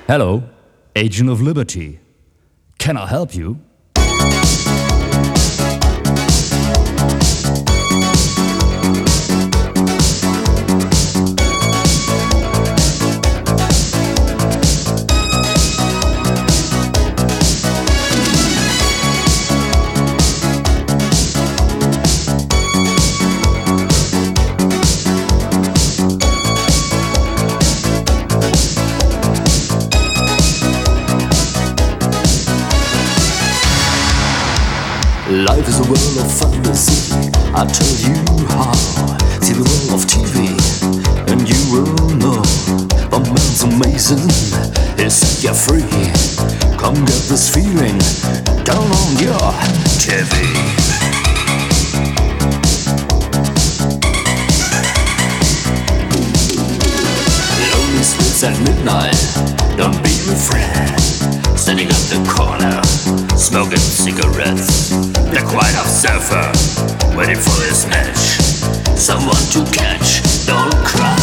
Hello, Agent of Liberty. Can I help you? Life is a world of fantasy. I'll tell you how. See the world of TV, and you will know. The man's amazing. He'll set you free. Come get this feeling. Turn on your TV. Lonely streets at midnight. Don't be afraid. Standing at the corner, smoking cigarettes. The quiet observer, waiting for his match. Someone to catch, don't cry.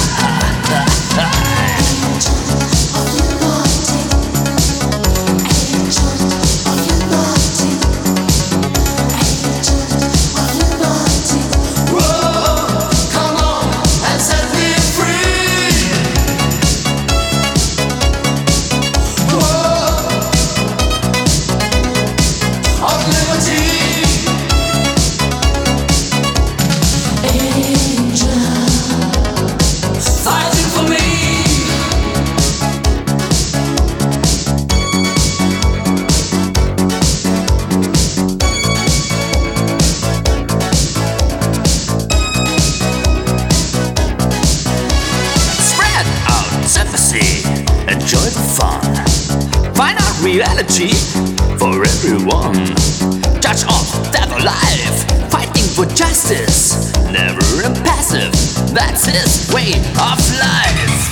Enjoy the fun. Find out reality for everyone. Judge of death or life, fighting for justice. Never impassive, that's his way of life.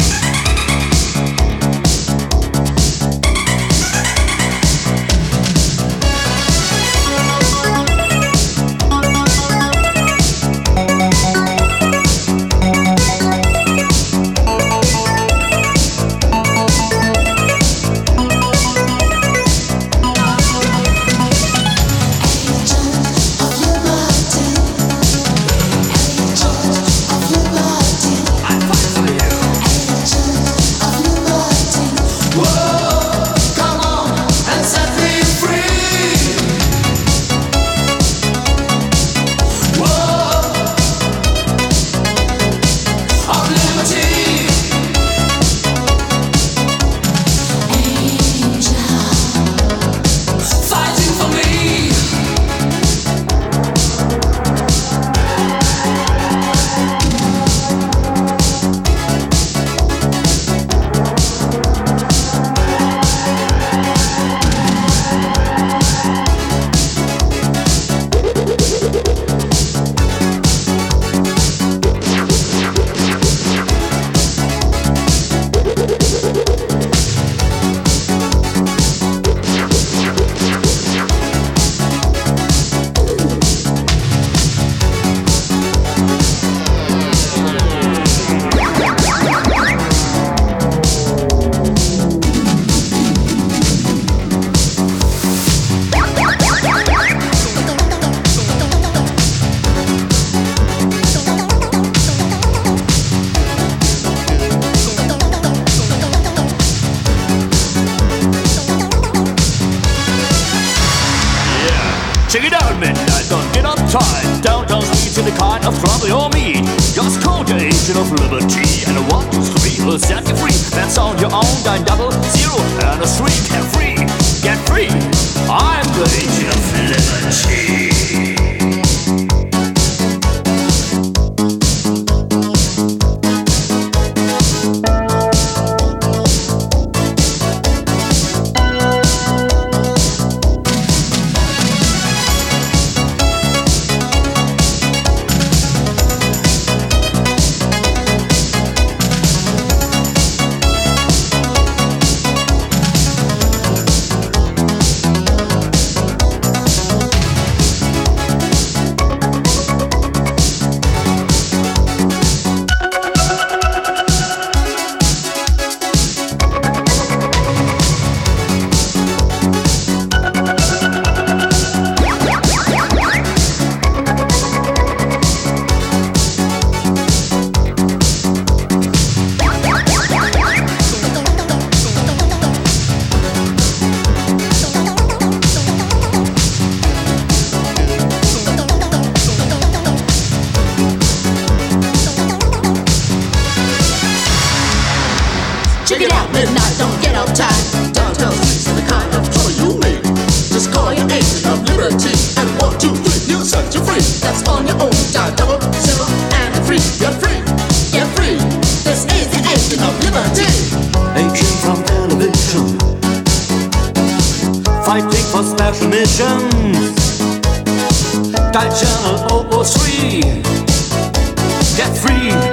Check it out, midnight, don't get uptight. Downtown streets in the kind of trouble you'll meet. Just call the Agent of Liberty, and a 1, 2, 3 will set you free. That's on your own, 900 and a 3. Get free, get free. I'm the Agent of Liberty. fighting for special missions. Dial channel 003. Get free.